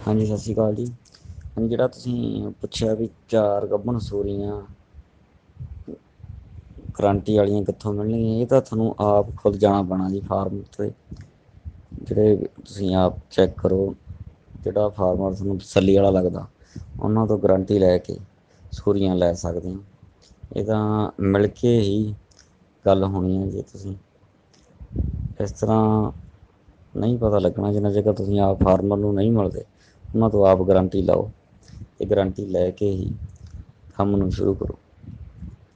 ਹਾਂਜੀ, ਸਤਿ ਸ਼੍ਰੀ ਅਕਾਲ ਜੀ। ਹਾਂਜੀ, ਜਿਹੜਾ ਤੁਸੀਂ ਪੁੱਛਿਆ ਵੀ 4 ਗੱਭਣ ਸੂਰੀਆਂ ਗਰੰਟੀ ਵਾਲੀਆਂ ਕਿੱਥੋਂ ਮਿਲਣਗੀਆਂ, ਇਹ ਤਾਂ ਤੁਹਾਨੂੰ ਆਪ ਖੁਦ ਜਾਣਾ ਪੈਣਾ ਜੀ ਫਾਰਮ 'ਤੇ। ਜਿਹੜੇ ਤੁਸੀਂ ਆਪ ਚੈੱਕ ਕਰੋ, ਜਿਹੜਾ ਫਾਰਮਰ ਤੁਹਾਨੂੰ ਤਸੱਲੀ ਵਾਲਾ ਲੱਗਦਾ ਉਹਨਾਂ ਤੋਂ ਗਰੰਟੀ ਲੈ ਕੇ ਸੂਰੀਆਂ ਲੈ ਸਕਦੇ ਹੋ। ਇਹ ਤਾਂ ਮਿਲ ਕੇ ਹੀ ਗੱਲ ਹੋਣੀ ਹੈ। ਜੇ ਤੁਸੀਂ ਇਸ ਤਰ੍ਹਾਂ ਨਹੀਂ ਪਤਾ ਲੱਗਣਾ ਜਿੰਨਾ ਚਿਰ ਤੁਸੀਂ ਆਪ ਫਾਰਮਰ ਨੂੰ ਨਹੀਂ ਮਿਲਦੇ, ਉਹਨਾਂ ਤੋਂ ਆਪ ਗਰੰਟੀ ਲਓ ਅਤੇ ਗਰੰਟੀ ਲੈ ਕੇ ਹੀ ਕੰਮ ਨੂੰ ਸ਼ੁਰੂ ਕਰੋ।